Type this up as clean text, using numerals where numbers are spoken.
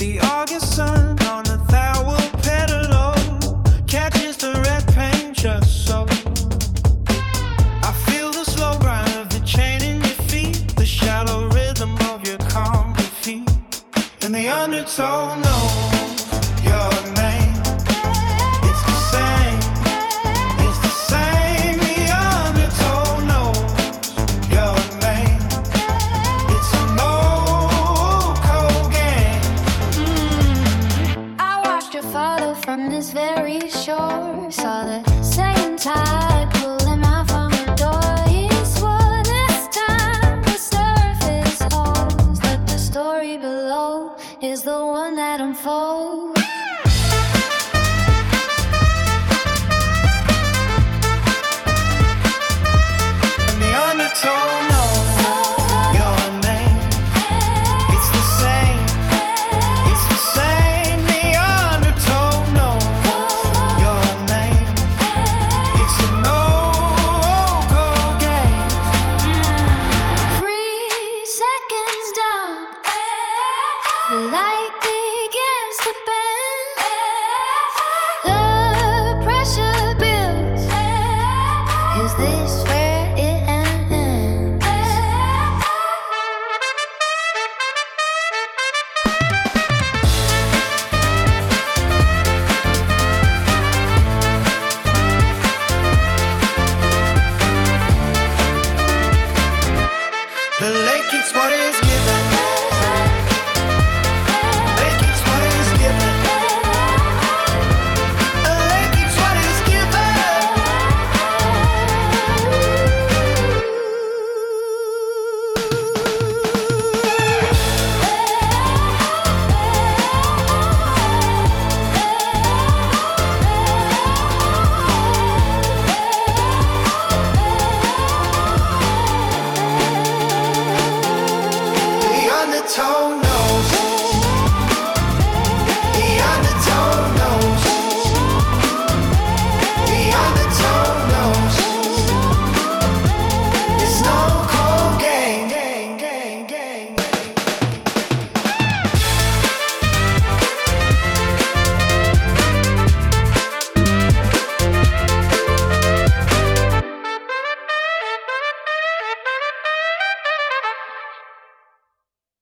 The August sun on the Thowel pedalo catches the red paint just so. I feel the slow grind of the chain in your feet, the shallow rhythm of your calm feet, and the undertow knows your name. It's the same, it's the same. The undertow knows your name. It's a no-code game. I watched your father from this very shore, saw the same tide pulling out from the door. He swore this time the surface holds, but the story below is the one that unfolds. And the undertow knows your name. It's the same, it's the same. The undertow knows your name. It's a no-code game. 3 seconds down, the light begins to bend. The pressure builds. Is this where it ends? The lake keeps what is given. Lake keeps what is given. The lake keeps what is given. The undertow knows